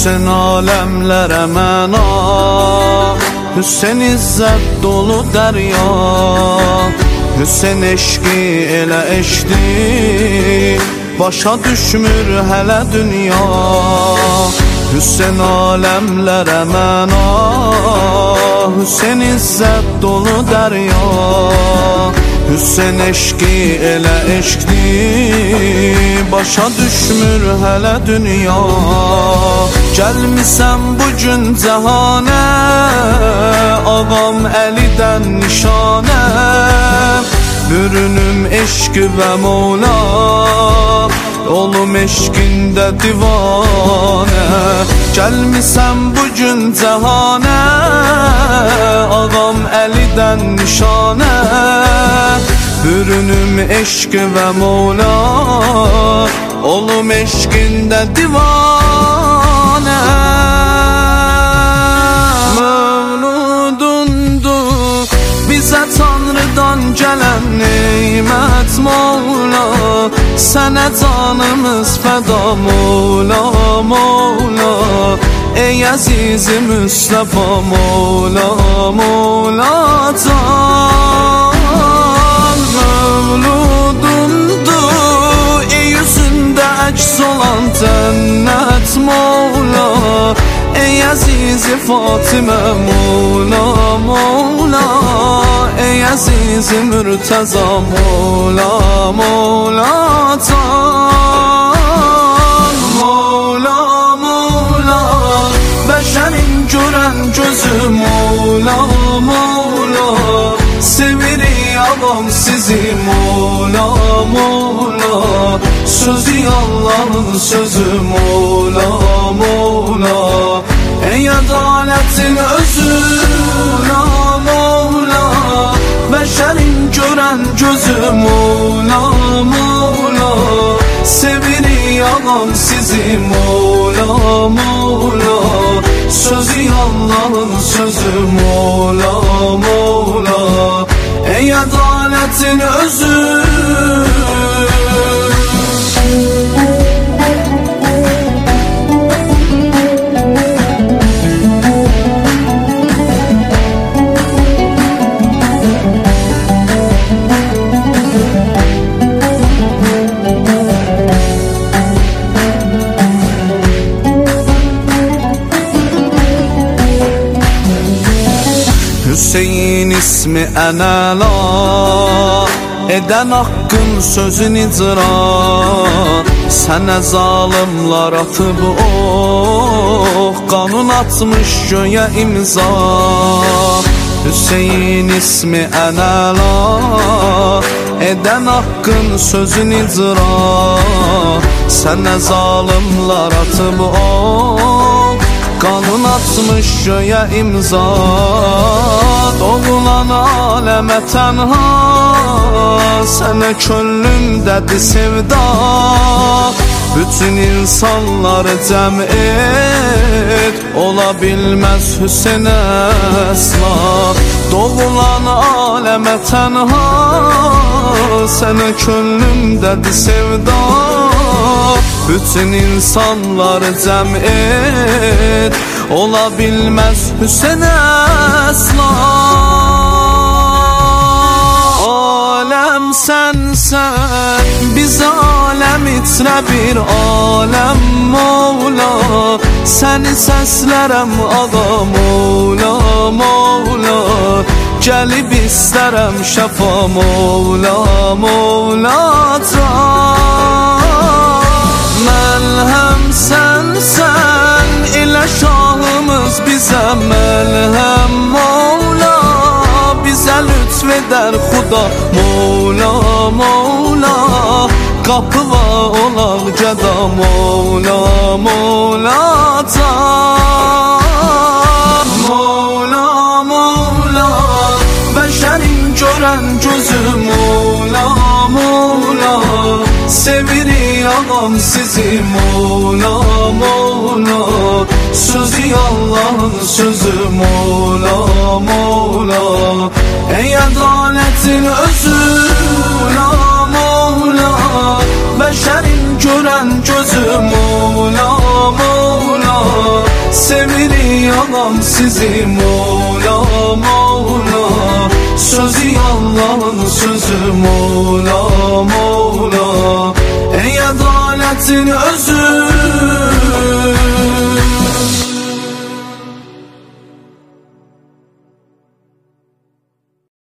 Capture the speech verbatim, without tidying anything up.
Hüseyin alemlere mena, Hüseyin izzət dolu dərya, Hüseyin eşqi elə eşqdi, başa düşmür hələ dünya. Hüseyin alemlere mena, Hüseyin izzət dolu dərya, Hüseyin eşqi elə eşqdi, başa düşmür hələ dünya. Gəlmisən bugün cəhanə, ağam Əlidən nişanə, bürünüm eşqi və Mevla, olum eşqində divanə. Gəlmisən bugün cəhanə, ağam Əlidən nişanə, bürünüm eşqi və Mevla, olum eşqində divanə. Mevludundur bizə Tanrıdan gələn neymət Mevla, sənə canımız fəda Mevla, Mevla. Ey əzizi Müstəfa Mevla, Mevla can. Mevludundur ey yüzündə əks olan cənnət Mevla, ey əzizi Fatimə Mevla, Mevla. Ey əzizi Mürtəza Mevla, Mevla can. Mevla, Mevla, bəşərin görən gözü Mevla, Mevla. Sevirik ağam sizi Mevla, Mevla. Sözü Allah'ın sözü Mevla, Mevla. Ey adalətin özü Mevla, Mevla. Bəşərin görən gözü Mevla, Mevla. Sevirik ağam sizi Mevla, Mevla. Sözü Allah'ın sözü Mevla, Mevla. Ey adalətin özü. Hüseyin ismi ənəla, edən haqqın sözün icra. Sənə zalimlar atıb ox, qanun atmış göyə imza. Hüseyin ismi ənəla, edən haqqın sözün icra. Sənə zalimlar atıb ox, qanun atmış göyə imza. Doğulan aləmə tənha, sənə könlümdədir sevda. Bütün insanları cəm et, ola bilməz Hüseyin əsla. Doğulan aləmə tənha, sənə könlümdədir sevda. Bütün insanları cəm et, ola bilməz Hüseyin əsla. Aləm sənsən, bizə aləm itirə bir aləm Mevla. Səni səslərəm ağa Mevla, Mevla. Gəlib istərəm şəfa Mevla, Mevla can. Məlhəm sənsən, elə şahımız bizə məlhəm Mevla. Bizə lütf edər Xuda Mevla, Mevla. Qapı var olaq gəda Mevla, Mevla can. Mevla, Mevla, bəşərin görən gözü Mevla, Mevla. Sevirik ağam sizi Mevla, Mevla. Sözü Allah'ın sözü Mevla, Mevla. Ey adalətin özü Mevla, Mevla. Bəşərin görən gözü Mevla, Mevla. sizi Mola Mola. Sözü Allah'ın sözü Mola Mola. Ey adaletin özü